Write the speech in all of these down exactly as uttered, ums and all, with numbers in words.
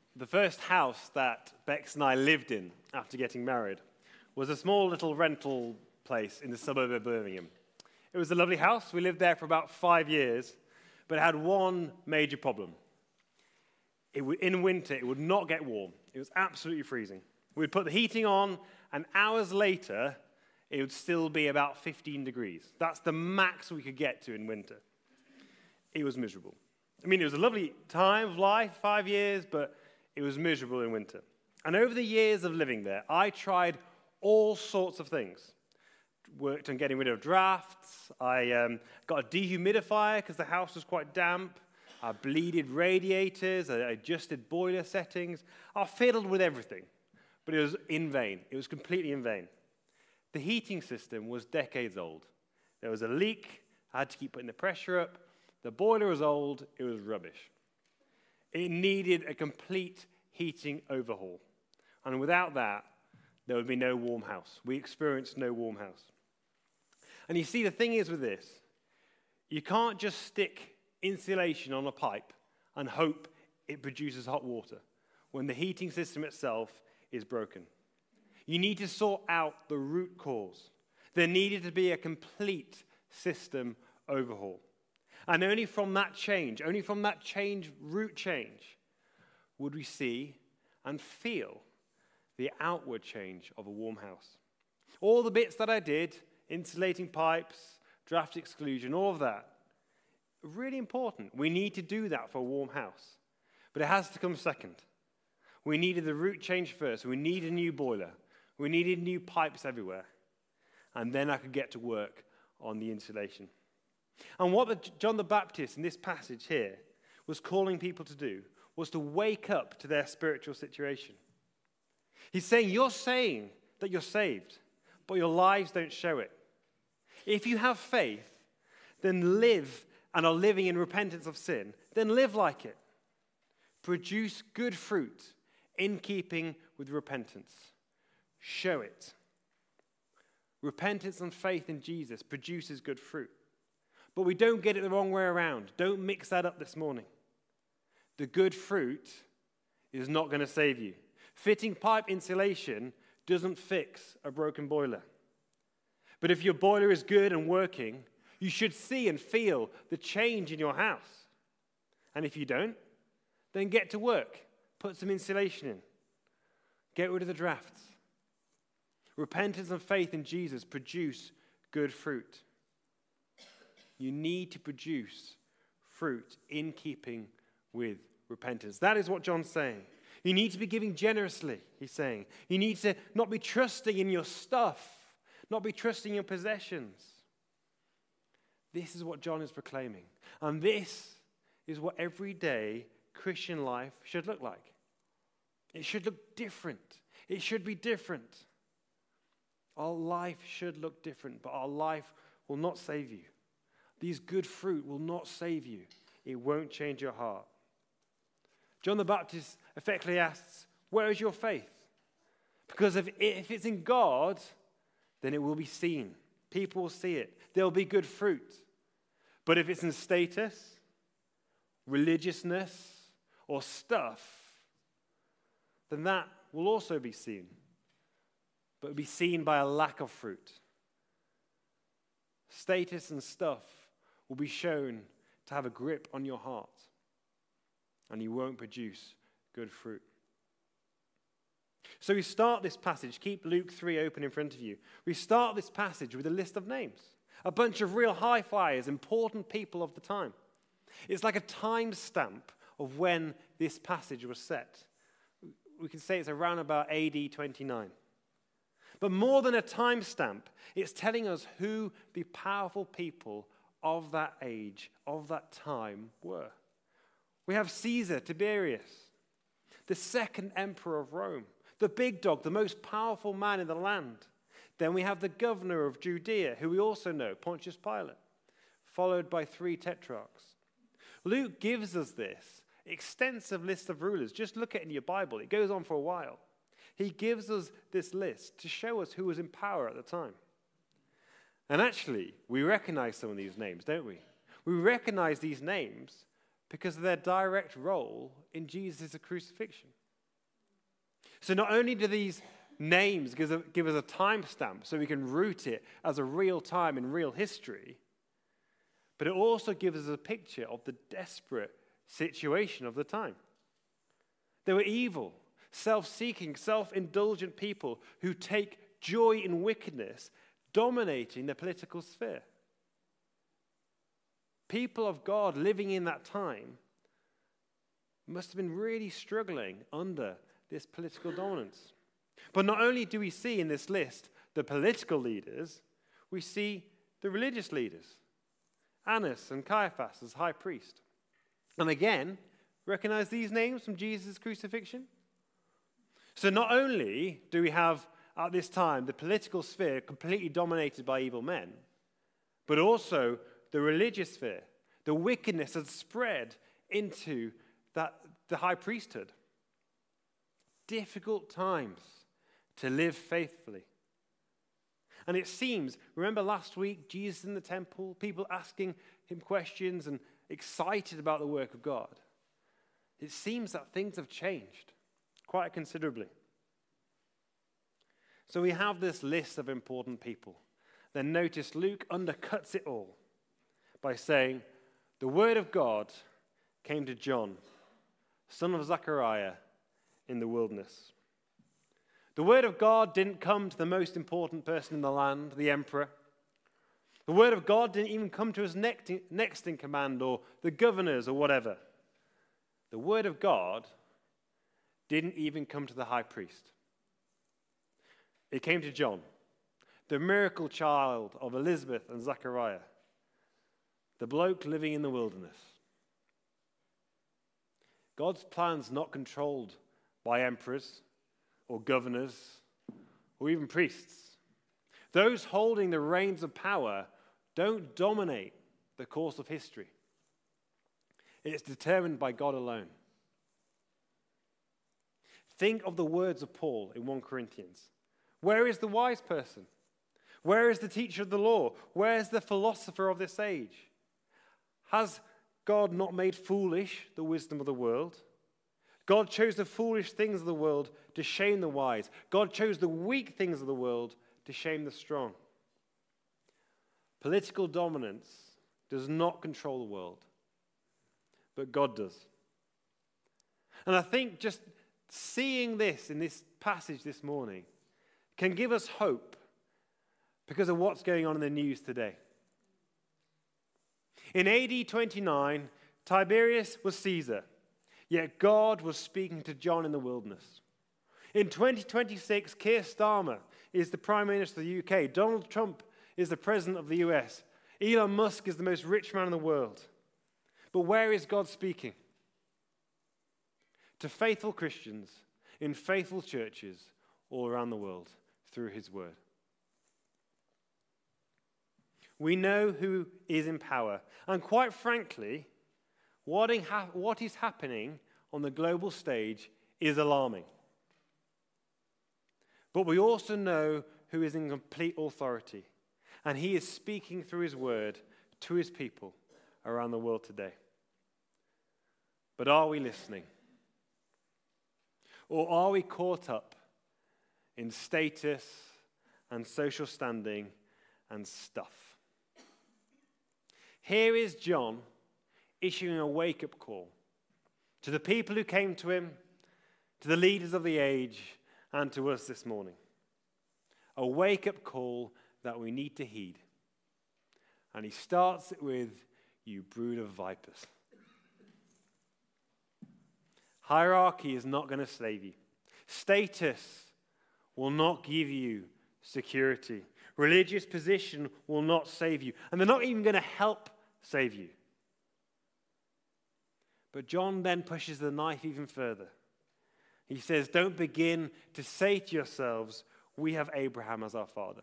The first house that Bex and I lived in after getting married was a small little rental place in the suburb of Birmingham. It was a lovely house. We lived there for about five years, but it had one major problem. It w- in winter, it would not get warm. It was absolutely freezing. We'd put the heating on, and hours later, it would still be about fifteen degrees. That's the max we could get to in winter. It was miserable. I mean, it was a lovely time of life, five years, but it was miserable in winter. And over the years of living there, I tried all sorts of things. Worked on getting rid of drafts. I um, got a dehumidifier because the house was quite damp. I bleeded radiators. I adjusted boiler settings. I fiddled with everything. But it was in vain. It was completely in vain. The heating system was decades old. There was a leak. I had to keep putting the pressure up. The boiler was old. It was rubbish. It needed a complete heating overhaul. And without that, there would be no warm house. We experienced no warm house. And you see, the thing is with this, you can't just stick insulation on a pipe and hope it produces hot water when the heating system itself is broken. You need to sort out the root cause. There needed to be a complete system overhaul. And only from that change, only from that change, root change, would we see and feel the outward change of a warm house. All the bits that I did, insulating pipes, draft exclusion, all of that, really important. We need to do that for a warm house. But it has to come second. We needed the root change first. We needed a new boiler. We needed new pipes everywhere. And then I could get to work on the insulation. And what the, John the Baptist in this passage here was calling people to do was to wake up to their spiritual situation. He's saying, you're saying that you're saved, but your lives don't show it. If you have faith, then live and are living in repentance of sin, then live like it. Produce good fruit in keeping with repentance. Show it. Repentance and faith in Jesus produces good fruit. But we don't get it the wrong way around. Don't mix that up this morning. The good fruit is not going to save you. Fitting pipe insulation doesn't fix a broken boiler. But if your boiler is good and working, you should see and feel the change in your house. And if you don't, then get to work. Put some insulation in. Get rid of the drafts. Repentance and faith in Jesus produce good fruit. You need to produce fruit in keeping with repentance. That is what John's saying. You need to be giving generously, he's saying. You need to not be trusting in your stuff, not be trusting in your possessions. This is what John is proclaiming. And this is what everyday Christian life should look like. It should look different. It should be different. Our life should look different, but our life will not save you. These good fruit will not save you. It won't change your heart. John the Baptist effectively asks, where is your faith? Because if, if it's in God, then it will be seen. People will see it. There will be good fruit. But if it's in status, religiousness, or stuff, then that will also be seen. But it will be seen by a lack of fruit. Status and stuff will be shown to have a grip on your heart. And you won't produce good fruit. So we start this passage, keep Luke three open in front of you. We start this passage with a list of names. A bunch of real high flyers, important people of the time. It's like a time stamp of when this passage was set. We can say it's around about A D twenty-nine. But more than a time stamp, it's telling us who the powerful people of that age, of that time were. We have Caesar, Tiberius, the second emperor of Rome, the big dog, the most powerful man in the land. Then we have the governor of Judea, who we also know, Pontius Pilate, followed by three tetrarchs. Luke gives us this extensive list of rulers. Just look at it in your Bible. It goes on for a while. He gives us this list to show us who was in power at the time. And actually, we recognize some of these names, don't we? We recognize these names because of their direct role in Jesus' crucifixion. So not only do these names give us, give us a timestamp so we can root it as a real time in real history, but it also gives us a picture of the desperate situation of the time. They were evil, self-seeking, self-indulgent people who take joy in wickedness, dominating the political sphere. People of God living in that time must have been really struggling under this political dominance. But not only do we see in this list the political leaders, we see the religious leaders, Annas and Caiaphas as high priest. And again, recognize these names from Jesus' crucifixion? So not only do we have, at this time, the political sphere completely dominated by evil men, but also the religious sphere, the wickedness had spread into that, the high priesthood. Difficult times to live faithfully. And it seems, remember last week, Jesus in the temple, people asking him questions and excited about the work of God. It seems that things have changed quite considerably. So we have this list of important people. Then notice Luke undercuts it all by saying, the word of God came to John, son of Zechariah, in the wilderness. The word of God didn't come to the most important person in the land, the emperor. The word of God didn't even come to his next in command or the governors or whatever. The word of God didn't even come to the high priest. It came to John, the miracle child of Elizabeth and Zechariah, the bloke living in the wilderness. God's plan's not controlled by emperors or governors or even priests. Those holding the reins of power don't dominate the course of history. It's determined by God alone. Think of the words of Paul in First Corinthians. Where is the wise person? Where is the teacher of the law? Where is the philosopher of this age? Has God not made foolish the wisdom of the world? God chose the foolish things of the world to shame the wise. God chose the weak things of the world to shame the strong. Political dominance does not control the world, but God does. And I think just seeing this in this passage this morning can give us hope because of what's going on in the news today. In A D twenty-nine, Tiberius was Caesar, yet God was speaking to John in the wilderness. In twenty twenty-six, Keir Starmer is the Prime Minister of the U K. Donald Trump is the President of the U S. Elon Musk is the most rich man in the world. But where is God speaking? To faithful Christians in faithful churches all around the world through his word. We know who is in power. And quite frankly, what is happening on the global stage is alarming. But we also know who is in complete authority. And he is speaking through his word to his people around the world today. But are we listening? Or are we caught up in status and social standing and stuff? Here is John issuing a wake-up call to the people who came to him, to the leaders of the age, and to us this morning. A wake-up call that we need to heed. And he starts it with, you brood of vipers. Hierarchy is not going to save you. Status will not give you security. Religious position will not save you. And they're not even going to help save you. But John then pushes the knife even further. He says, don't begin to say to yourselves, we have Abraham as our father.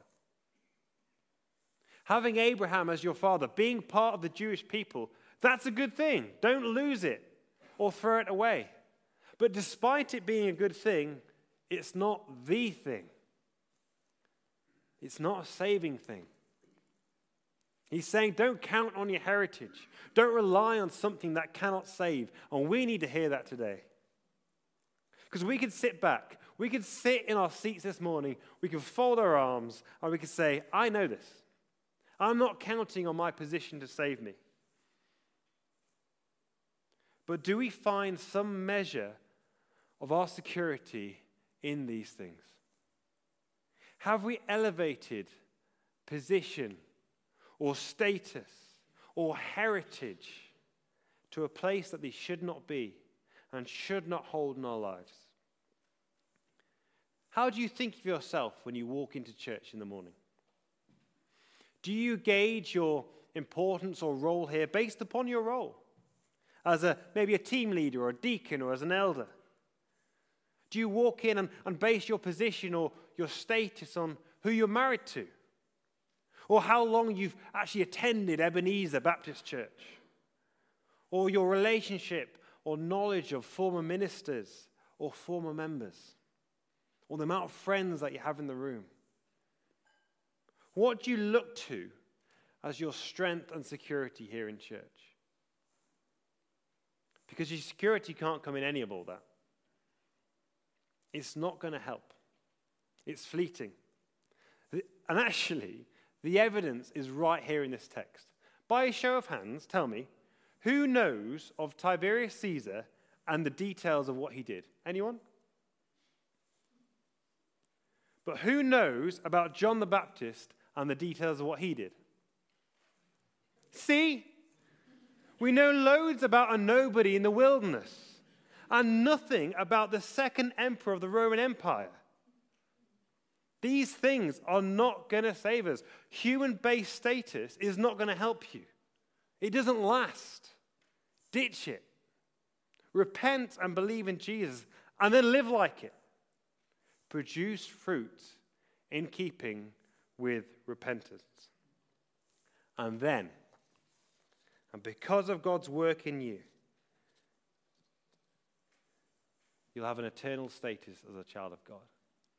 Having Abraham as your father, being part of the Jewish people, that's a good thing. Don't lose it or throw it away. But despite it being a good thing, it's not the thing. It's not a saving thing. He's saying, don't count on your heritage. Don't rely on something that cannot save. And we need to hear that today. Because we could sit back, we could sit in our seats this morning, we could fold our arms, and we could say, I know this. I'm not counting on my position to save me. But do we find some measure of our security in these things? Have we elevated position or status or heritage to a place that they should not be and should not hold in our lives? How do you think of yourself when you walk into church in the morning? Do you gauge your importance or role here based upon your role? As a maybe a team leader or a deacon or as an elder? Do you walk in and, and base your position or your status on who you're married to? Or how long you've actually attended Ebenezer Baptist Church? Or your relationship or knowledge of former ministers or former members? Or the amount of friends that you have in the room? What do you look to as your strength and security here in church? Because your security can't come in any of all that. It's not going to help. It's fleeting. And actually, the evidence is right here in this text. By a show of hands, tell me, who knows of Tiberius Caesar and the details of what he did? Anyone? But who knows about John the Baptist and the details of what he did? See? We know loads about a nobody in the wilderness and nothing about the second emperor of the Roman Empire. These things are not going to save us. Human-based status is not going to help you. It doesn't last. Ditch it. Repent and believe in Jesus and then live like it. Produce fruit in keeping with repentance. And then, and because of God's work in you, you'll have an eternal status as a child of God.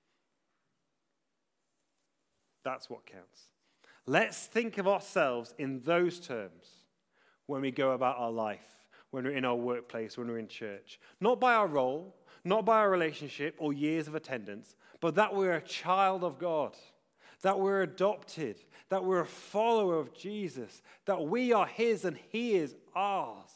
That's what counts. Let's think of ourselves in those terms when we go about our life, when we're in our workplace, when we're in church. Not by our role, not by our relationship or years of attendance, but that we're a child of God, that we're adopted, that we're a follower of Jesus, that we are his and he is ours.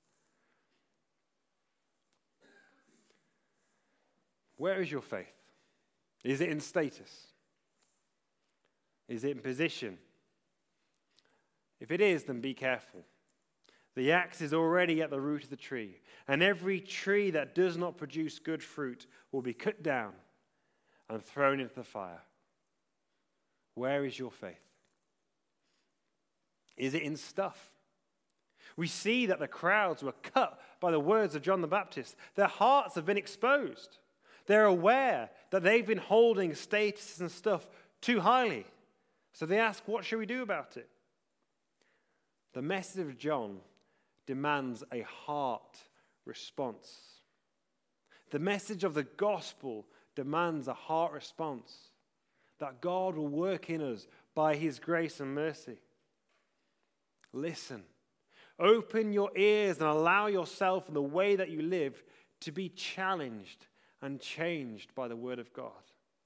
Where is your faith? Is it in status? Is it in position? If it is, then be careful. The axe is already at the root of the tree, and every tree that does not produce good fruit will be cut down and thrown into the fire. Where is your faith? Is it in stuff? We see that the crowds were cut by the words of John the Baptist. Their hearts have been exposed. They're aware that they've been holding status and stuff too highly. So they ask, what should we do about it? The message of John demands a heart response. The message of the gospel demands a heart response. That God will work in us by his grace and mercy. Listen. Open your ears and allow yourself and the way that you live to be challenged and changed by the word of God.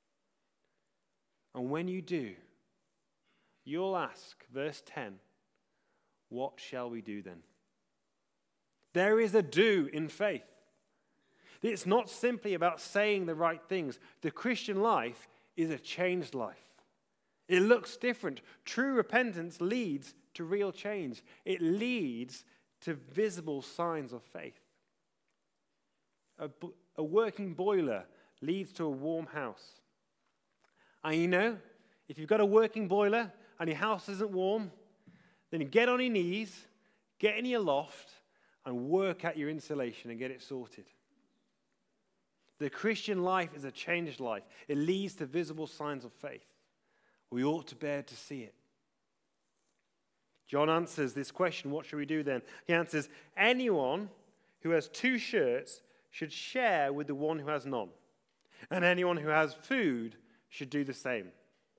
And when you do, you'll ask, verse ten, what shall we do then? There is a do in faith. It's not simply about saying the right things. The Christian life is a changed life. It looks different. True repentance leads to real change. It leads to visible signs of faith. A, a working boiler leads to a warm house. And you know, if you've got a working boiler and your house isn't warm, then you get on your knees, get in your loft, and work at your insulation and get it sorted. The Christian life is a changed life. It leads to visible signs of faith. We ought to bear to see it. John answers this question, what should we do then? He answers, anyone who has two shirts should share with the one who has none. And anyone who has food should do the same.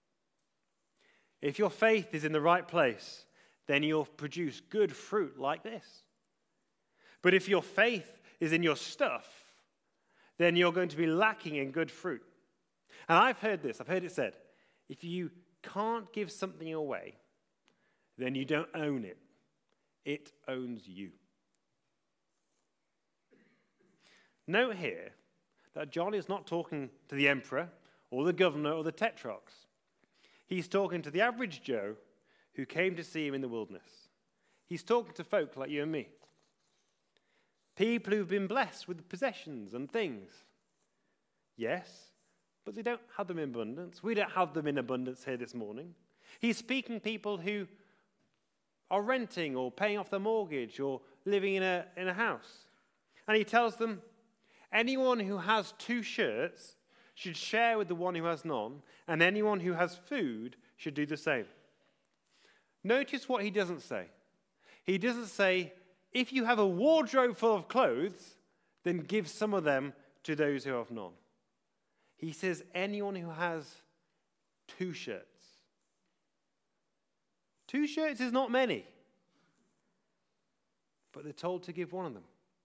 If your faith is in the right place, then you'll produce good fruit like this. But if your faith is in your stuff, then you're going to be lacking in good fruit. And I've heard this, I've heard it said, if you can't give something away, then you don't own it. It owns you. Note here that John is not talking to the emperor or the governor or the tetrarchs. He's talking to the average Joe who came to see him in the wilderness. He's talking to folk like you and me. People who've been blessed with possessions and things. Yes, but they don't have them in abundance. We don't have them in abundance here this morning. He's speaking to people who are renting or paying off their mortgage or living in a, in a house. And he tells them, anyone who has two shirts should share with the one who has none, and anyone who has food should do the same. Notice what he doesn't say. He doesn't say, if you have a wardrobe full of clothes, then give some of them to those who have none. He says, anyone who has two shirts. Two shirts is not many, but they're told to give one of them.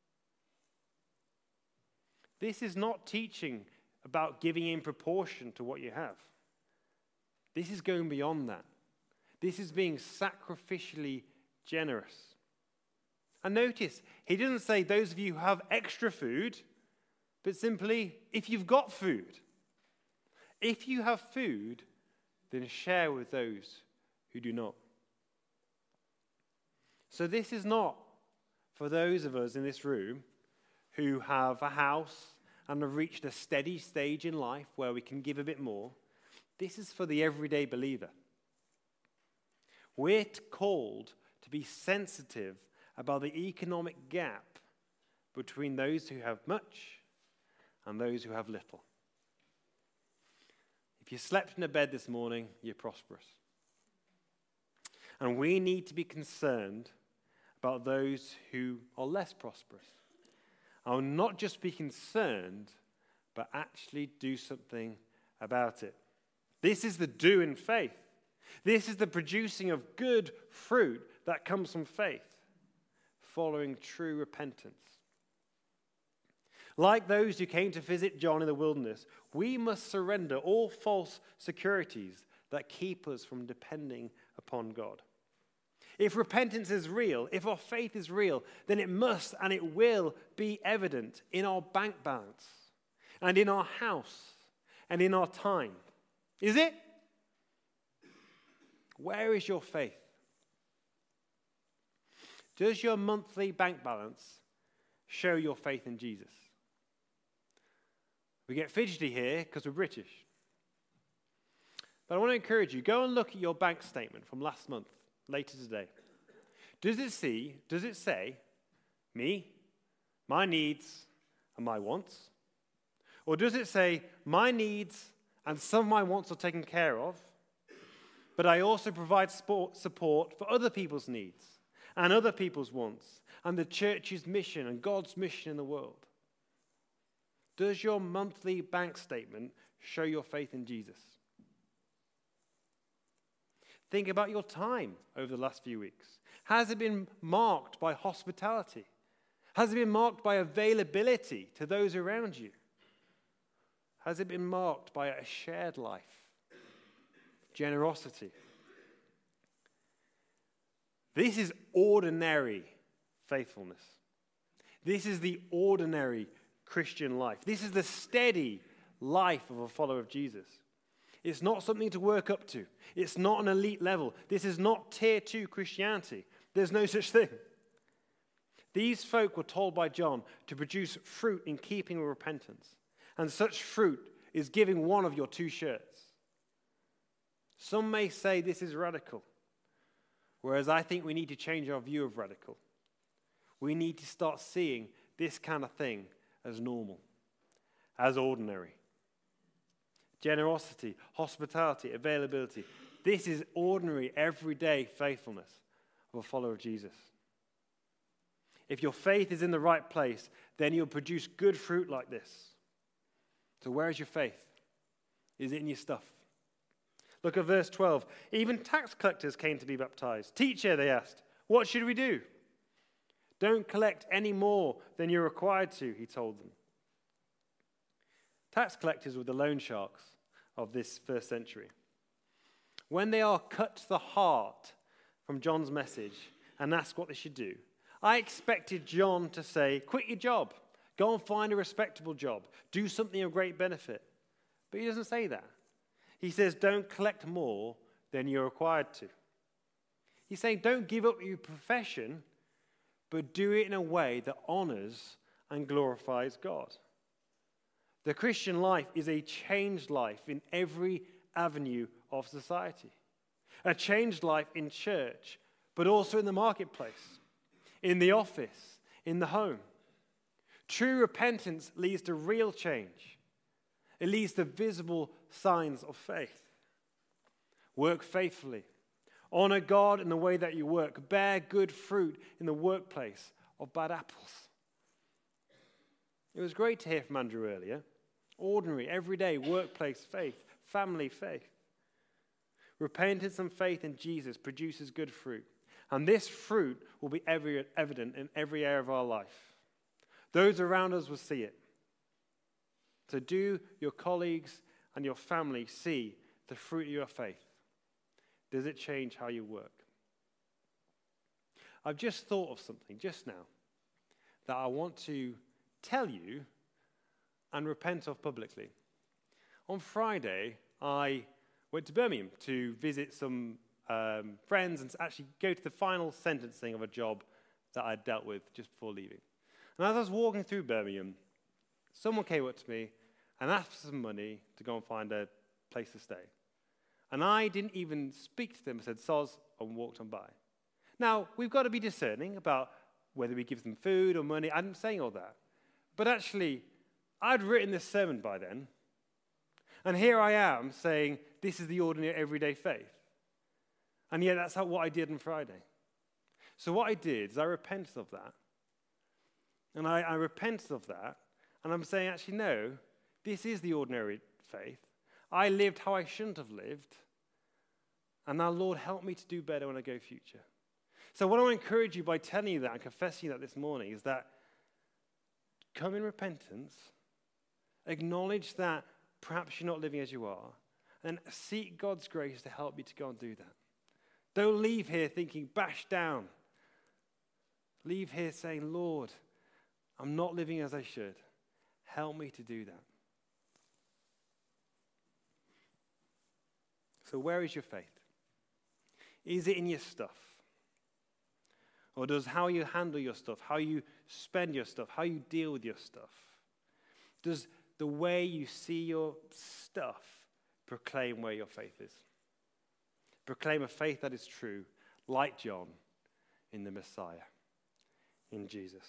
This is not teaching about giving in proportion to what you have. This is going beyond that. This is being sacrificially generous. And notice, he doesn't say those of you who have extra food, but simply, if you've got food. If you have food, then share with those who do not. So this is not for those of us in this room who have a house and have reached a steady stage in life where we can give a bit more. This is for the everyday believer. We're called to be sensitive about the economic gap between those who have much and those who have little. If you slept in a bed this morning, you're prosperous. And we need to be concerned about those who are less prosperous. I will not just be concerned, but actually do something about it. This is the do in faith. This is the producing of good fruit that comes from faith, following true repentance. Like those who came to visit John in the wilderness, we must surrender all false securities that keep us from depending upon God. If repentance is real, if our faith is real, then it must and it will be evident in our bank balance and in our house and in our time. Is it? Where is your faith? Does your monthly bank balance show your faith in Jesus? We get fidgety here because we're British. But I want to encourage you, go and look at your bank statement from last month, later today. Does it see, does it say, me, my needs, and my wants? Or does it say, my needs and some of my wants are taken care of, but I also provide support for other people's needs and other people's wants and the church's mission and God's mission in the world? Does your monthly bank statement show your faith in Jesus? Think about your time over the last few weeks. Has it been marked by hospitality? Has it been marked by availability to those around you? Has it been marked by a shared life? Generosity? This is ordinary faithfulness. This is the ordinary Christian life. This is the steady life of a follower of Jesus. It's not something to work up to. It's not an elite level. This is not tier two Christianity. There's no such thing. These folk were told by John to produce fruit in keeping with repentance. And such fruit is giving one of your two shirts. Some may say this is radical, whereas I think we need to change our view of radical. We need to start seeing this kind of thing as normal, as ordinary. Generosity, hospitality, availability. This is ordinary, everyday faithfulness of a follower of Jesus. If your faith is in the right place, then you'll produce good fruit like this. So where is your faith? Is it in your stuff? Look at verse twelve. Even tax collectors came to be baptized. Teacher, they asked, what should we do? Don't collect any more than you're required to, he told them. Tax collectors were the loan sharks of this first century. When they are cut to the heart from John's message and asked what they should do, I expected John to say, quit your job, go and find a respectable job, do something of great benefit. But he doesn't say that. He says, don't collect more than you're required to. He's saying, don't give up your profession, but do it in a way that honors and glorifies God. The Christian life is a changed life in every avenue of society. A changed life in church, but also in the marketplace, in the office, in the home. True repentance leads to real change. It leads to visible signs of faith. Work faithfully. Honor God in the way that you work. Bear good fruit in the workplace of bad apples. It was great to hear from Andrew earlier. Ordinary, everyday workplace faith, family faith. Repentance and faith in Jesus produces good fruit. And this fruit will be every, evident in every area of our life. Those around us will see it. So do your colleagues and your family see the fruit of your faith? Does it change how you work? I've just thought of something just now that I want to tell you and repent of publicly. On Friday, I went to Birmingham to visit some um, friends and actually go to the final sentencing of a job that I'd dealt with just before leaving. And as I was walking through Birmingham, someone came up to me and asked for some money to go and find a place to stay. And I didn't even speak to them. I said, soz, and walked on by. Now, we've got to be discerning about whether we give them food or money. I'm saying all that. But actually, I'd written this sermon by then. And here I am saying, this is the ordinary everyday faith. And yet that's how, what I did on Friday. So what I did is I repented of that. And I, I repented of that. And I'm saying, actually, no, this is the ordinary faith. I lived how I shouldn't have lived. And now, Lord, help me to do better when I go future. So what I want to encourage you by telling you that and confessing that this morning is that come in repentance, acknowledge that perhaps you're not living as you are, and seek God's grace to help you to go and do that. Don't leave here thinking bashed down. Leave here saying, Lord, I'm not living as I should. Help me to do that. So where is your faith? Is it in your stuff? Or does how you handle your stuff, how you spend your stuff, how you deal with your stuff, does the way you see your stuff proclaim where your faith is? Proclaim a faith that is true, like John, in the Messiah, in Jesus.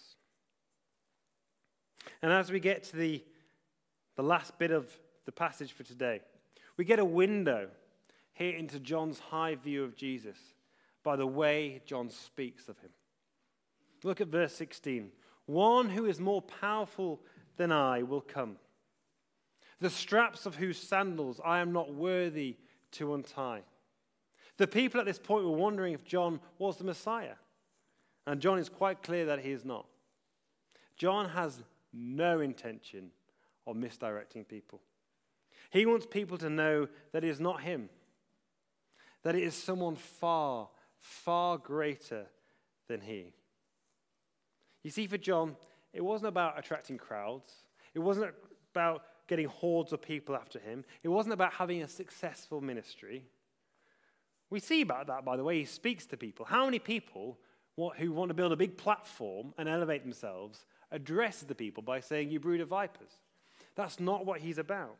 And as we get to the, the last bit of the passage for today, we get a window here into John's high view of Jesus by the way John speaks of him. Look at verse sixteen. One who is more powerful than I will come, the straps of whose sandals I am not worthy to untie. The people at this point were wondering if John was the Messiah. And John is quite clear that he is not. John has no intention of misdirecting people. He wants people to know that it is not him, that it is someone far, far greater than he. You see, for John, it wasn't about attracting crowds. It wasn't about getting hordes of people after him. It wasn't about having a successful ministry. We see about that by the way he speaks to people. How many people who want to build a big platform and elevate themselves address the people by saying, you brood of vipers? That's not what he's about.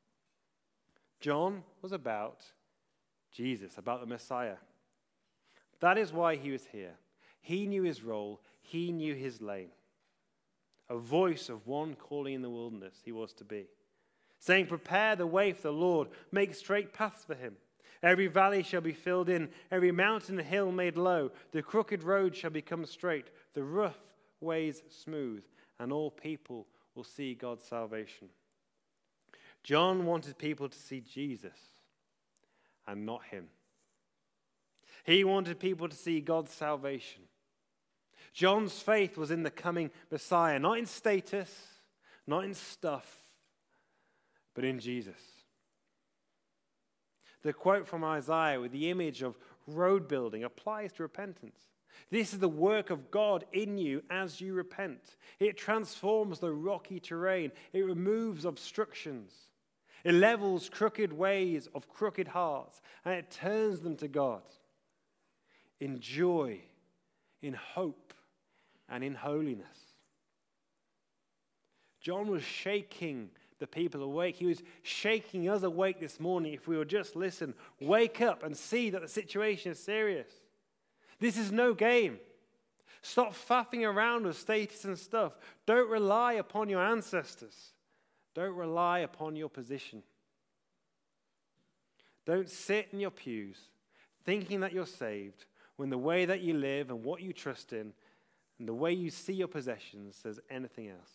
John was about Jesus, about the Messiah. That is why he was here. He knew his role. He knew his lane. A voice of one calling in the wilderness he was to be, saying, prepare the way for the Lord, make straight paths for him. Every valley shall be filled in, every mountain and hill made low. The crooked road shall become straight, the rough ways smooth, and all people will see God's salvation. John wanted people to see Jesus and not him. He wanted people to see God's salvation. John's faith was in the coming Messiah, not in status, not in stuff, but in Jesus. The quote from Isaiah with the image of road building applies to repentance. This is the work of God in you as you repent. It transforms the rocky terrain. It removes obstructions. It levels crooked ways of crooked hearts, and it turns them to God in joy, in hope, and in holiness. John was shaking the people awake. He was shaking us awake this morning if we would just listen. Wake up and see that the situation is serious. This is no game. Stop faffing around with status and stuff. Don't rely upon your ancestors. Don't rely upon your position. Don't sit in your pews thinking that you're saved when the way that you live and what you trust in and the way you see your possessions says anything else.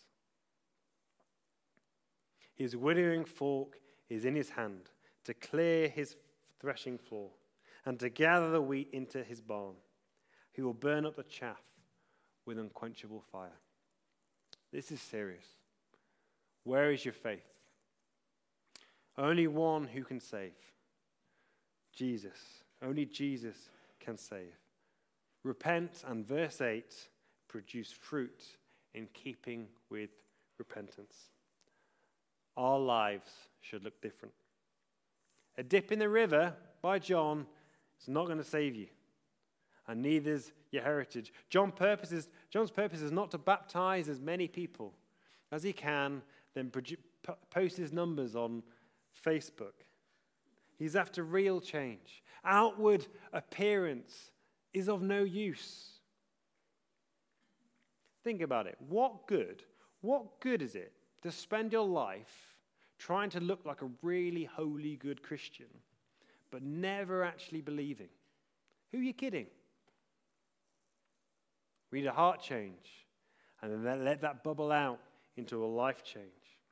His winnowing fork is in his hand to clear his threshing floor and to gather the wheat into his barn. He will burn up the chaff with unquenchable fire. This is serious. Where is your faith? Only one who can save. Jesus. Only Jesus can save. Repent, and verse eight, produce fruit in keeping with repentance. Our lives should look different. A dip in the river by John is not going to save you. And neither is your heritage. John purposes, John's purpose is not to baptize as many people as he can, then produ- post his numbers on Facebook. He's after real change. Outward appearance is of no use. Think about it. What good, what good is it to spend your life trying to look like a really holy, good Christian, but never actually believing? Who are you kidding? We need a heart change, and then let that bubble out into a life change.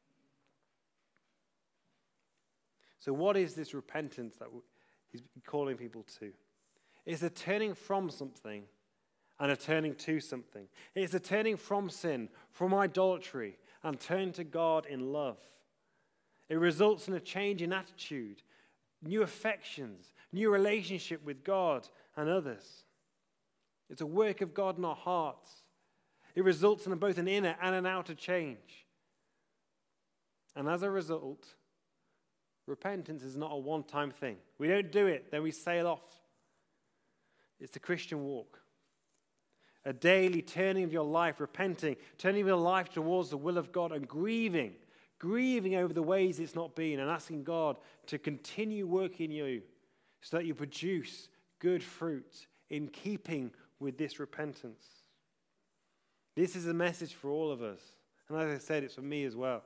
So what is this repentance that he's calling people to? It's a turning from something and a turning to something. It's a turning from sin, from idolatry, and turning to God in love. It results in a change in attitude, new affections, new relationship with God and others. It's a work of God in our hearts. It results in both an inner and an outer change. And as a result, repentance is not a one-time thing. We don't do it, then we sail off. It's the Christian walk. A daily turning of your life, repenting, turning of your life towards the will of God and grieving, grieving over the ways it's not been and asking God to continue working in you so that you produce good fruit in keeping with this repentance. This is a message for all of us. And as I said, it's for me as well.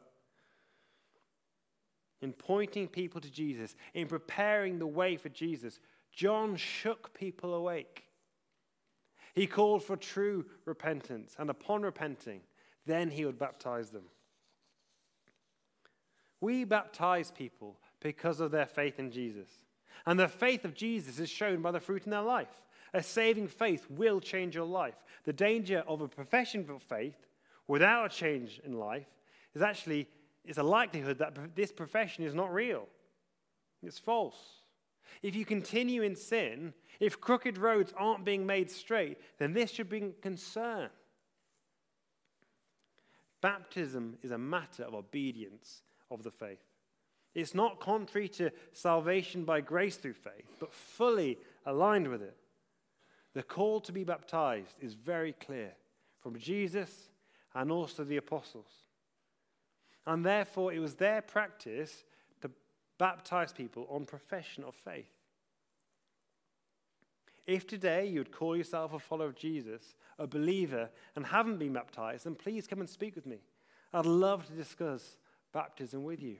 In pointing people to Jesus, in preparing the way for Jesus, John shook people awake. He called for true repentance, and upon repenting, then he would baptize them. We baptize people because of their faith in Jesus. And the faith of Jesus is shown by the fruit in their life. A saving faith will change your life. The danger of a profession of faith without a change in life is actually is a likelihood that this profession is not real. It's false. If you continue in sin, if crooked roads aren't being made straight, then this should be concern. Baptism is a matter of obedience of the faith. It's not contrary to salvation by grace through faith, but fully aligned with it. The call to be baptized is very clear from Jesus and also the apostles. And therefore, it was their practice to baptize people on profession of faith. If today you would call yourself a follower of Jesus, a believer, and haven't been baptized, then please come and speak with me. I'd love to discuss baptism with you.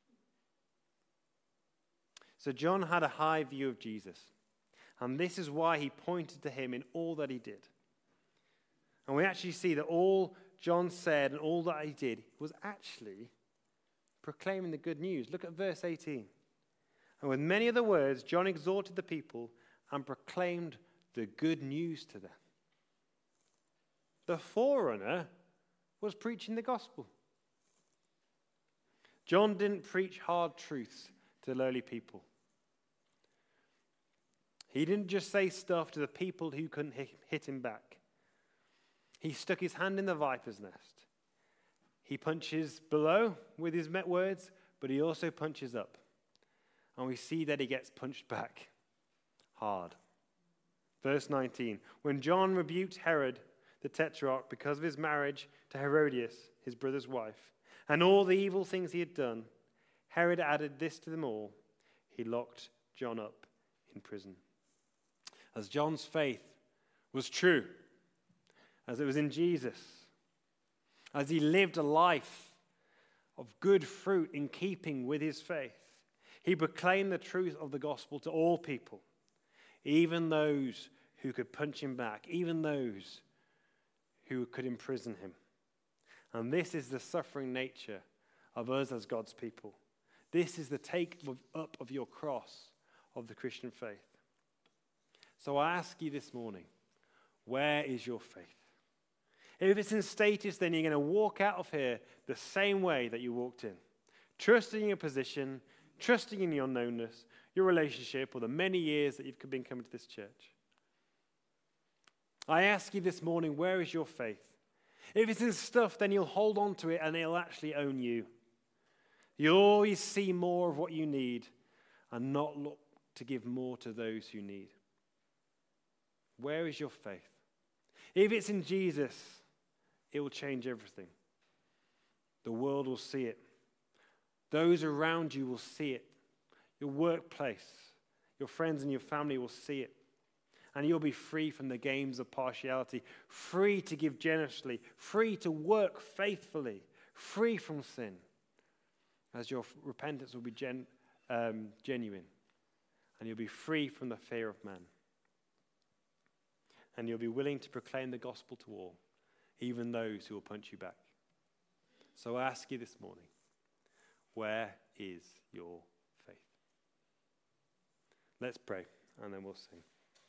So John had a high view of Jesus, and this is why he pointed to him in all that he did. And we actually see that all John said and all that he did was actually proclaiming the good news. Look at verse eighteen. And with many other words, John exhorted the people and proclaimed the good news to them. The forerunner was preaching the gospel. John didn't preach hard truths to lowly people. He didn't just say stuff to the people who couldn't hit him back. He stuck his hand in the viper's nest. He punches below with his met words, but he also punches up. And we see that he gets punched back hard. Verse nineteen, when John rebuked Herod the Tetrarch because of his marriage to Herodias, his brother's wife, and all the evil things he had done, Herod added this to them all. He locked John up in prison. As John's faith was true, as it was in Jesus, as he lived a life of good fruit in keeping with his faith, he proclaimed the truth of the gospel to all people, even those who could punch him back, even those who could imprison him. And this is the suffering nature of us as God's people. This is the take up of your cross of the Christian faith. So I ask you this morning, where is your faith? If it's in status, then you're going to walk out of here the same way that you walked in. Trusting in your position, trusting in your knownness, your relationship, or the many years that you've been coming to this church. I ask you this morning, where is your faith? If it's in stuff, then you'll hold on to it and it'll actually own you. You'll always see more of what you need and not look to give more to those who need. Where is your faith? If it's in Jesus, it will change everything. The world will see it. Those around you will see it. Your workplace, your friends and your family will see it. And you'll be free from the games of partiality, free to give generously, free to work faithfully, free from sin, as your repentance will be gen, um, genuine. And you'll be free from the fear of man. And you'll be willing to proclaim the gospel to all, even those who will punch you back. So I ask you this morning, where is your faith? Let's pray, and then we'll sing.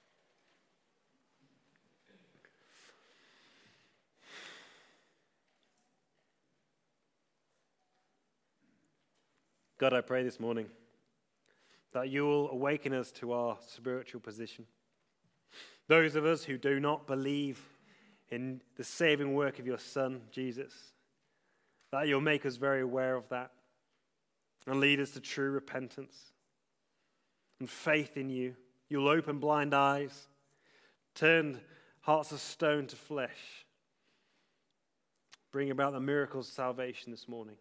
God, I pray this morning that you will awaken us to our spiritual position. Those of us who do not believe in the saving work of your Son, Jesus, that you'll make us very aware of that and lead us to true repentance and faith in you. You'll open blind eyes, turn hearts of stone to flesh, bring about the miracles of salvation this morning.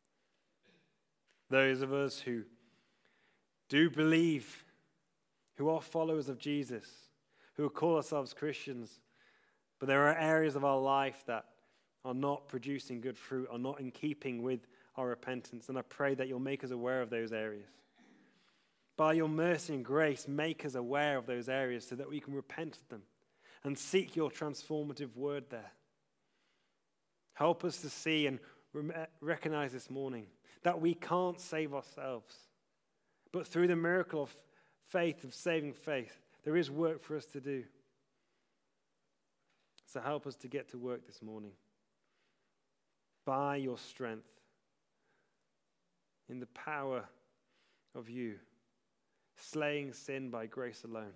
Those of us who do believe, who are followers of Jesus, who call ourselves Christians, but there are areas of our life that are not producing good fruit, are not in keeping with our repentance. And I pray that you'll make us aware of those areas. By your mercy and grace, make us aware of those areas so that we can repent of them and seek your transformative word there. Help us to see and recognize this morning that we can't save ourselves. But through the miracle of faith, of saving faith, there is work for us to do. So help us to get to work this morning. By your strength, in the power of you, slaying sin by grace alone.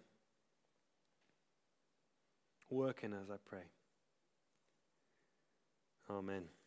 Work in us, I pray. Amen.